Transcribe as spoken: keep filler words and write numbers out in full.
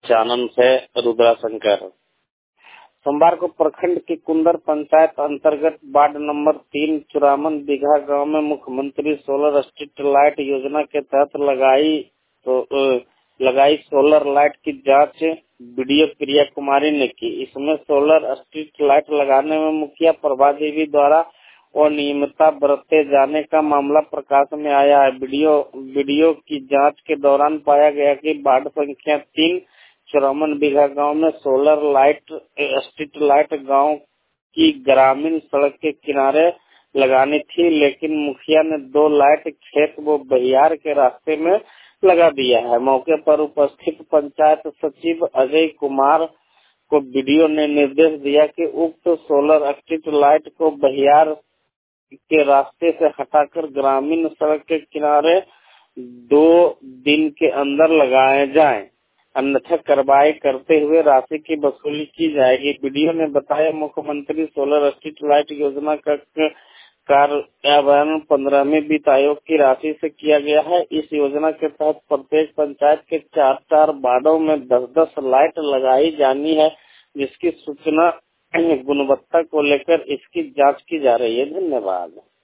चानन से रुद्रा शंकर। सोमवार को प्रखंड की कुंदर पंचायत अंतर्गत वार्ड नंबर तीन चौरावन बीघा गांव में मुख्यमंत्री सोलर स्ट्रीट लाइट योजना के तहत लगाई तो लगाई सोलर लाइट की जांच वीडियो प्रिया कुमारी ने की। इसमें सोलर स्ट्रीट लाइट लगाने में मुखिया प्रभा देवी द्वारा अनियमितता बरते जाने का मामला प्रकाश में आया है। वीडियो वीडियो की जांच के दौरान पाया गया कि वार्ड संख्या तीन चौरावन बीघा गांव में सोलर लाइट स्ट्रीट लाइट गांव की ग्रामीण सड़क के किनारे लगानी थी, लेकिन मुखिया ने दो लाइट खेत व बहियार के रास्ते में लगा दिया है। मौके पर उपस्थित पंचायत सचिव अजय कुमार को वीडियो ने निर्देश दिया कि उक्त सोलर स्ट्रीट लाइट को बहियार के रास्ते से हटाकर ग्रामीण सड़क के किनारे दो दिन के अंदर लगाए जाएं, अन्यथा कार्रवाई करते हुए राशि की वसूली की जाएगी। वीडियो ने बताया मुख्यमंत्री सोलर स्ट्रीट लाइट योजना का कार्यान्वयन पंद्रहवीं वित्त आयोग की राशि से किया गया है। इस योजना के तहत प्रत्येक पंचायत के चार चार वार्डों में दस दस लाइट लगाई जानी है, जिसकी सूचना गुणवत्ता को लेकर इसकी जांच की जा रही है। धन्यवाद।